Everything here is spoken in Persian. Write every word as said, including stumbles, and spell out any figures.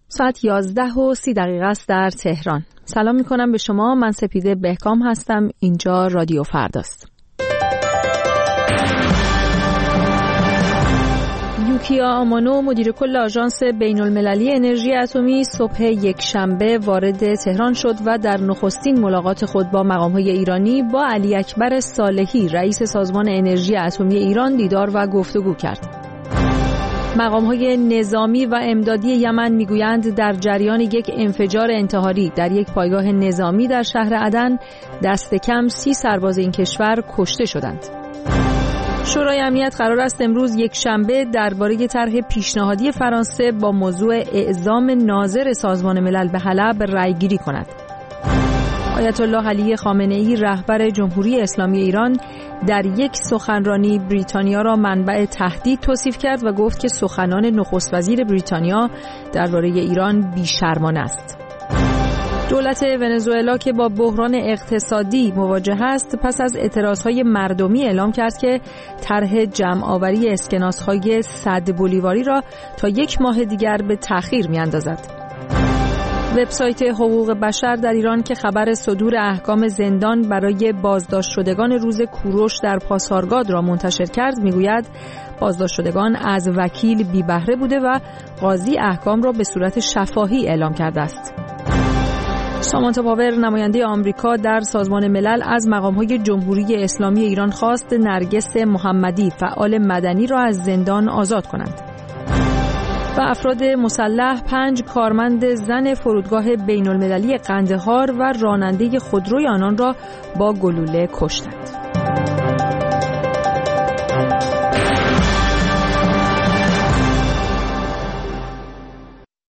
ساعت یازده و سی دقیقه است در تهران. سلام می کنم به شما. من سپیده بهکام هستم. اینجا رادیو فرداست. یوکیا آمانو، مدیر کل آژانس بین المللی انرژی اتمی، صبح یک شنبه وارد تهران شد و در نخستین ملاقات خود با مقام‌های ایرانی با علی اکبر صالحی، رئیس سازمان انرژی اتمی ایران، دیدار و گفتگو کرد. مقام‌های نظامی و امدادی یمن میگویند در جریان یک انفجار انتحاری در یک پایگاه نظامی در شهر عدن دست کم سی سرباز این کشور کشته شدند. شورای امنیت قرار است امروز یک شنبه درباره طرح پیشنهادی فرانسه با موضوع اعزام ناظر سازمان ملل به حلب رأیگیری کند. آیت الله علی خامنه‌ای، رهبر جمهوری اسلامی ایران، در یک سخنرانی بریتانیا را منبع تهدید توصیف کرد و گفت که سخنان نخست وزیر بریتانیا درباره ایران بی‌شرمانه است. دولت ونزوئلا که با بحران اقتصادی مواجه است، پس از اعتراضهای مردمی اعلام کرد که طرح جمع‌آوری اسکناس‌های صد بولیواری را تا یک ماه دیگر به تأخیر می‌اندازد. وبسایت حقوق بشر در ایران که خبر صدور احکام زندان برای بازداشت شدگان روز کوروش در پاسارگاد را منتشر کرد میگوید بازداشت شدگان از وکیل بی بهره بوده و قاضی احکام را به صورت شفاهی اعلام کرده است. سامانتا پاور، نماینده آمریکا در سازمان ملل، از مقام‌های جمهوری اسلامی ایران خواست نرگس محمدی، فعال مدنی، را از زندان آزاد کنند. و افراد مسلح پنج کارمند زن فرودگاه بین المللی قندهار و راننده خودروی آنان را با گلوله کشتند.